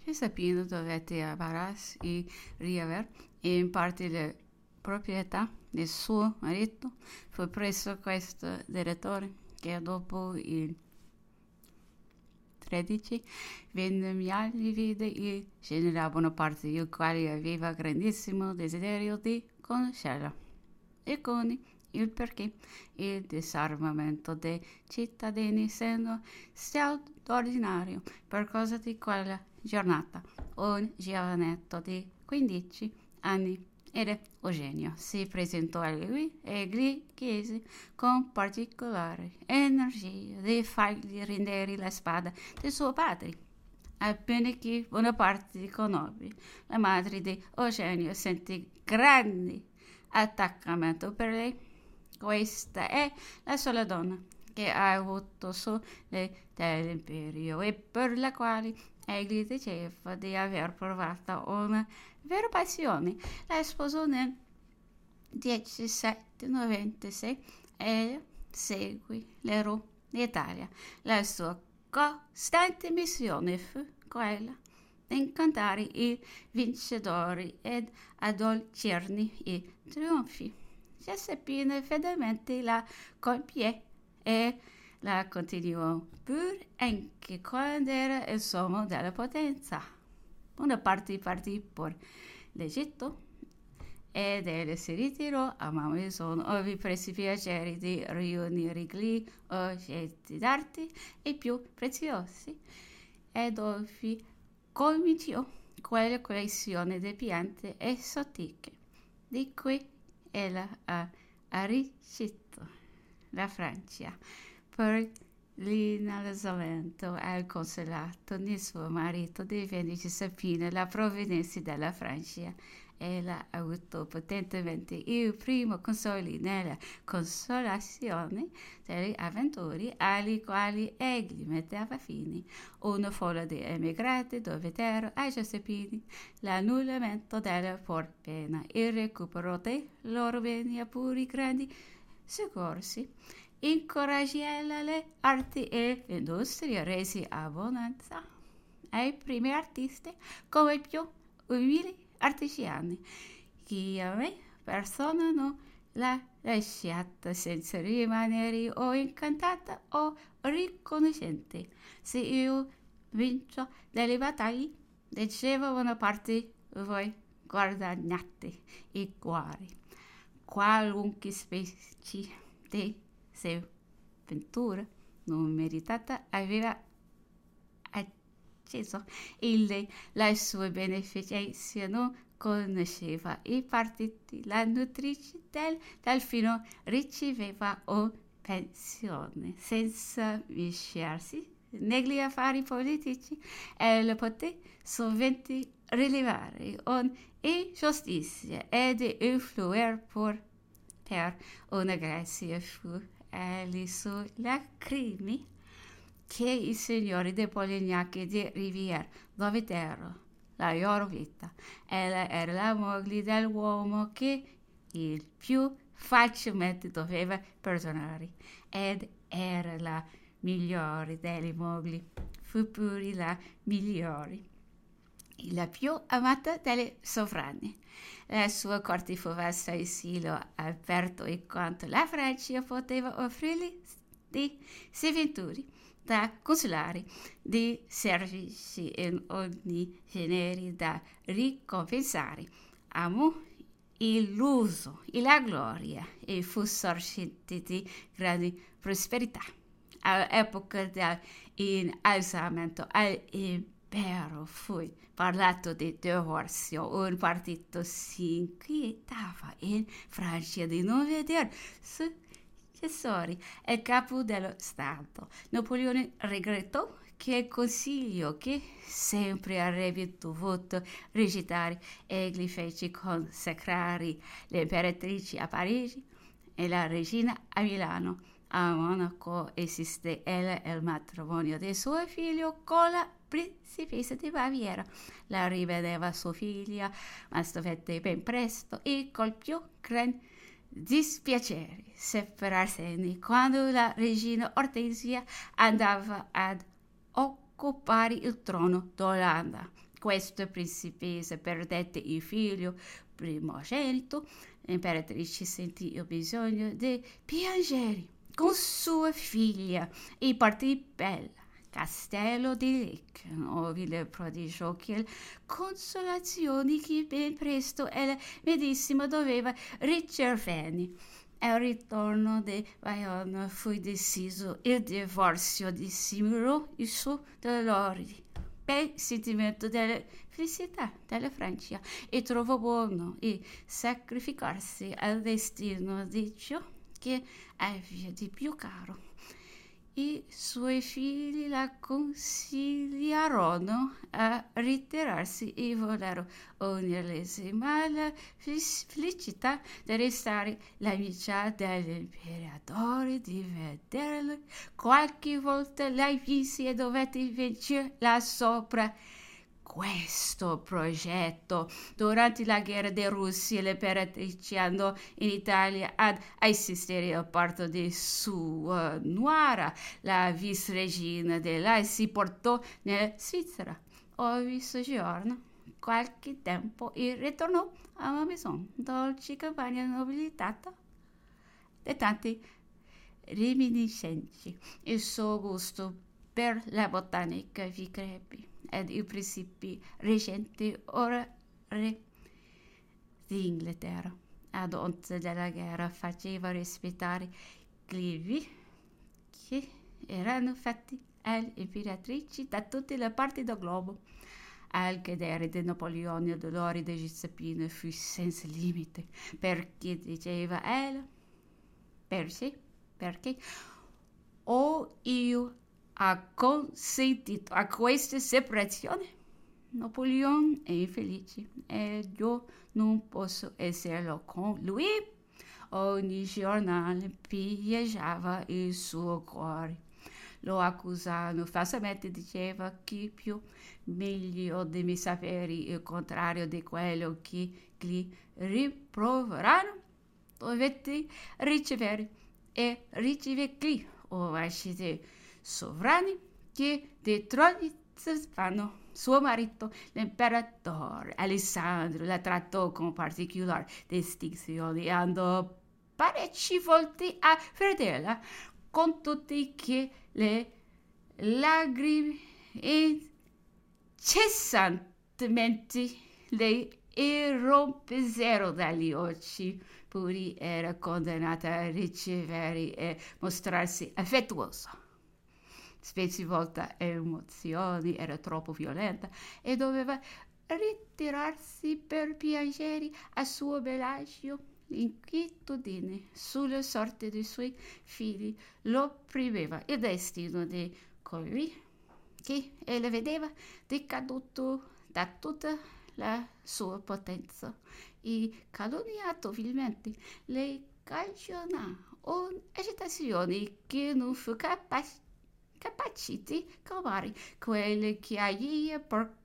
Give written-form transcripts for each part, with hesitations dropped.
Giuseppino dovette avvararsi e riavere in parte le proprietà del suo marito. Fu presso questo direttore che dopo il 13 vendemmiali vide il generale Bonaparte, il quale aveva grandissimo desiderio di conoscerla. E con il perché il disarmamento dei cittadini essendo straordinario per causa di quella giornata. Un giovanetto di 15 anni era Eugenio. Si presentò a lui e gli chiese con particolare energia di fargli rendere la spada di suo padre. Appena che Bonaparte conobbe la madre di Eugenio sentì grande attaccamento per lei. Questa è la sola donna che ha avuto su dell'imperio e per la quale egli diceva di aver provato una vera passione. La sposò nel 1796 e seguì l'eroe d'Italia. La sua costante missione fu quella di incantare i vincitori ed addolcirne i trionfi. Giuseppina fedelmente la compie e la continuò pur anche quando era il sommo della potenza. Bonaparte partì per l'Egitto ed egli si ritirò a Malmaison, ove prese piacere di riunire gli oggetti d'arte i più preziosi e dove cominciò quella collezione di piante esotiche di cui ella ha arricchito la Francia per l'innalzamento al consolato di suo marito divenne Giuseppina la provvidenza della Francia. Ella ha avuto potentemente il primo consolo nella consolazione delle avventure alle quali egli metteva fine. Una folla di emigrati dovettero a Giuseppina l'annullamento della pena, il recupero dei loro beni pure grandi soccorsi, incoraggiare le arti e l'industria resi abbondanza ai primi artisti come i più umili artigiani, che a me persona non l'ha lasciata senza rimanere o incantata o riconoscente. Se io vinco delle battaglie, diceva Bonaparte, voi guadagnate i cuori. Qualunque specie di sventura non meritata aveva acceso e la sua beneficenza non conosceva i partiti. La nutrice del delfino riceveva una pensione senza mischiarsi negli affari politici e le poté sovente rilevare un'ingiustizia ed influire per una grazia fu egli sulle lacrime che i signori di Polignac e di Rivière dovettero la loro vita. Ella era la moglie dell'uomo che il più facilmente doveva perdonare ed era la migliore delle mogli, fu pure la migliore e la più amata delle sovrane. La sua corte fu vasta e silo aperto e quanto la Francia poteva offrirgli di servituri da consolare, di servizi in ogni genere da ricompensare. Amò l'uso e la gloria e fu sorgente di grande prosperità. All'epoca dell'innalzamento all'impero fu parlato di divorzio. Un partito si inquietava in Francia di non vedere successori e capo dello Stato. Napoleone regrettò che il consiglio che sempre avrebbe dovuto rigettare egli fece consacrare l'imperatrice a Parigi e la regina a Milano. A Monaco esiste il matrimonio del suo figlio con la principessa di Baviera. La rivedeva sua figlia, ma dovette ben presto e col più grande dispiacere separarsene quando la regina Ortensia andava ad occupare il trono d'Olanda. Questa principessa perdette il figlio primogenito. L'imperatrice sentì il bisogno di piangere con sua figlia e partì per il castello di Lincoln, ove le prodigiò che consolazioni che ben presto ella medesima doveva ricevere. Al ritorno di Bayonne fu deciso il divorzio, dissimulò il suo dolore per il sentimento della felicità della Francia e trovò buono il sacrificarsi al destino di ciò che aveva di più caro. I suoi figli la consigliarono a ritirarsi e volerono unirsi, ma la felicità di restare l'amica dell'imperatore, di vederlo qualche volta la visse e dovette vincere là sopra questo progetto. Durante la guerra di Russia, l'imperatrice andò in Italia ad assistere al parto di sua nuora. La vice-regina di là si portò nella Svizzera, ove soggiornò qualche tempo e ritornò a Malmaison, dolce campagna nobilitata di tanti reminiscenze. Il suo gusto per la botanica vi crebbe ed il principe reggente, ora re d'Inghilterra, ad onta della guerra, faceva rispettare glivi che erano fatti all'imperatrice da tutte le parti del globo. Al cadere di Napoleone il dolore di Giuseppina fu senza limite, perché diceva ella, perché io ha consentito a questa separazione. Napoleone è infelice e io non posso esserlo con lui. Ogni giornale pieggiava il suo cuore. Lo accusavano falsamente, diceva che più meglio di me sapere il contrario di quello che gli rimproverano. Dovete ricevere e ricevergli o lasciate sovrani che di troni fanno. Suo marito, l'imperatore Alessandro, la trattò con particolare distinzione e andò parecchie volte a vederla, con tutte che le lacrime incessantemente le irrompesero dagli occhi. Puri era condannata a ricevere e mostrarsi affettuosa. Specie volta emozioni, era troppo violenta e doveva ritirarsi per piangere a suo bellagio. L'inquietudine sulla sorte dei suoi figli lo opprimeva. Il destino di colui che ella vedeva decaduto da tutta la sua potenza e calunniato vilmente le cagionò un'agitazione che non fu capace di calmare, quelle che aveva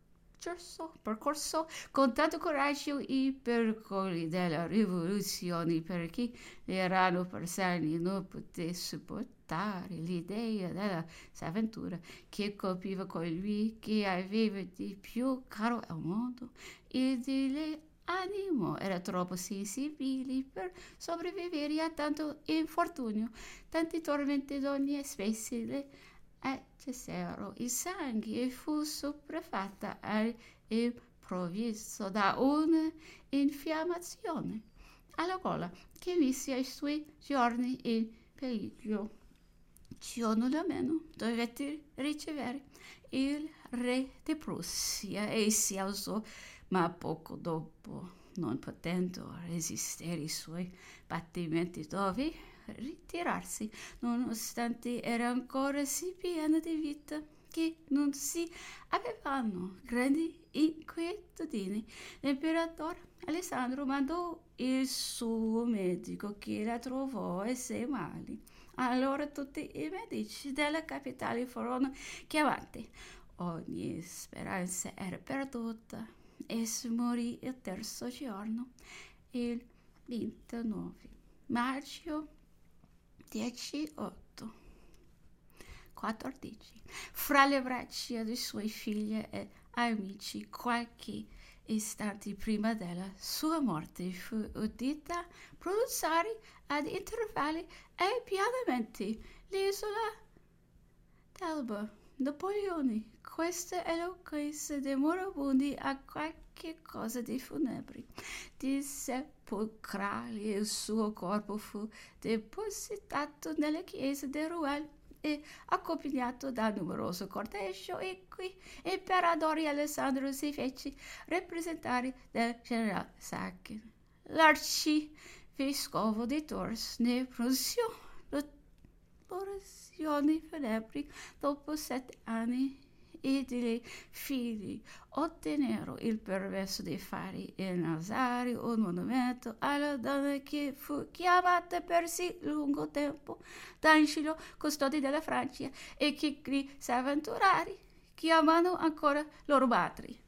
percorso con tanto coraggio i pericoli della rivoluzione, perché l'erano persani non poté sopportare l'idea della avventura che colpiva colui che aveva di più caro al mondo e di animo era troppo sensibile per sopravvivere a tanto infortunio, tanti tormenti d'ogni specie accesero il sangue e fu sopraffatta all'improvviso da un'infiammazione alla gola che mise i suoi giorni in pericolo. Ciononostante dovette ricevere il re di Prussia e si alzò, ma poco dopo, non potendo resistere ai suoi battimenti, dovette ritirarsi, nonostante era ancora sì pieno di vita che non si avevano grandi inquietudini. L'imperatore Alessandro mandò il suo medico che la trovò assai male. Allora tutti i medici della capitale furono chiamati. Ogni speranza era perduta e si morì il terzo giorno, il 29 maggio 1814, fra le braccia di sua figlia e amici. Qualche istante prima della sua morte fu udita pronunciare ad intervalli e pianamente l'isola d'Elba. Napoleone, questa eloquenza dei moribondi ha qualche cosa di funebri, di sepolcrale. Il suo corpo fu depositato nella chiesa di Rouen e accompagnato da numeroso corteggio in cui l'imperatore Alessandro si fece rappresentare dal generale Sacchi. L'arcivescovo di Tours ne pronunziò l'orazione funebri dopo 7 anni e i figli ottennero il permesso di fare innalzare un monumento alla donna che fu chiamata per sì lungo tempo d'Angelo, custode della Francia, e che gli avventurari chiamano ancora loro madri.